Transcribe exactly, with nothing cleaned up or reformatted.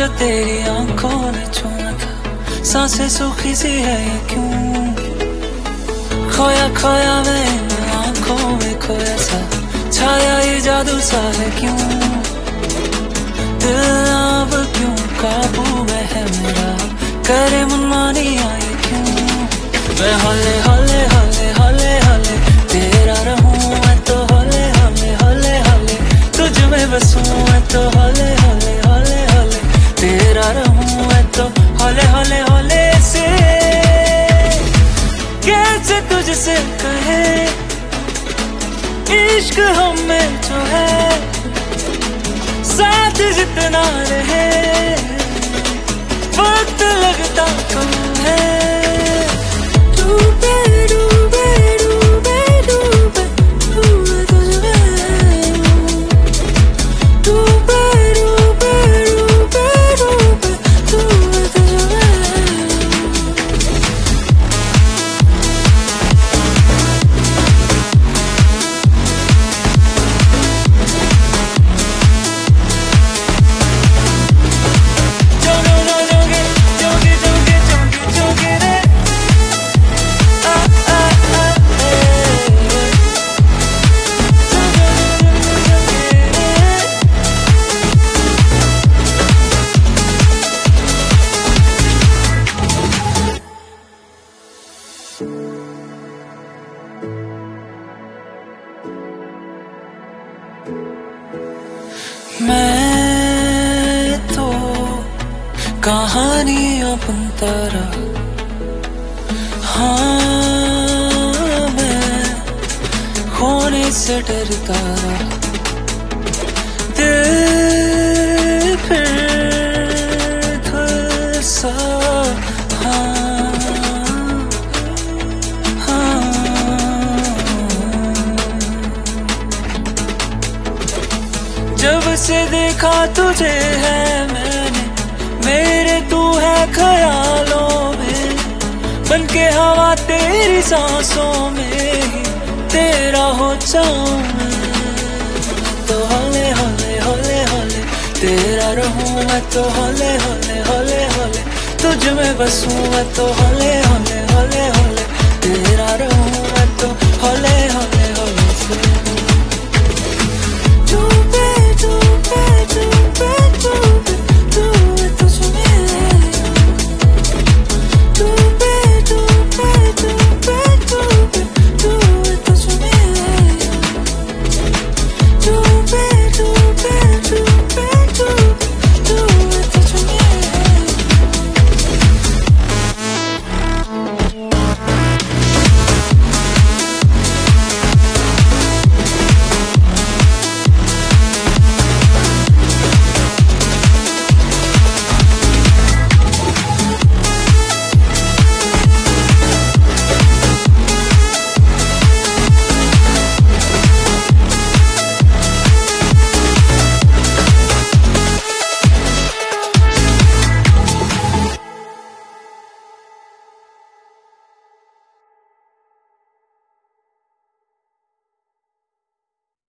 जो तेरी आंखों ने छुआ था, सांसें सूखी सी है ये क्यों? खोया खोया मैं आंखों में खोया सा, छाया ये जादू सा है क्यों? दिल अब क्यों काबू में है मेरा, करे मनमानी आए क्यों? मैं हौले हौले हौले हौले हौले तेरा रहूं, मैं तो हौले हौले हौले हौले तुझ में बसूं, मैं तो हौले हौले हौले हौले तेरा रहूं, मैं तो हौले हौले हौले से कैसे तुझसे कहे इश्क हमें जो है, साथ जितना रहे वक्त लगता कम है। डूबे डूबे डूबे डूबे डूबे तुझमें, डूबे डूबे डूबे डूबे डूबे तुझमें। मैं तो कहानियां बुनता रहा, हाँ मैं खोने से डरता रहा, दिल फिर धुल सा, हाँ हाँ। जब से देखा तुझे है मैंने, मेरे तू है ख्यालों में, बनके हवा तेरी सांसों में ही तेरा हो जाऊं मैं तो हौले हौले हौले हौले तेरा रहूं, मैं तो हौले हौले हौले हौले तुझ में बसूं, मैं तो हौले हौले हौले हौले तेरा रहूं।